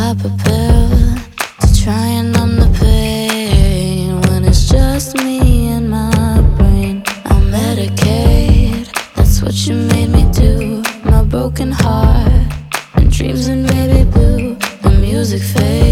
pop a pill to try and numb the pain. When it's just me and my brain, I'll medicate. That's what you made me do. My broken heart and dreams in baby blue. The music fades.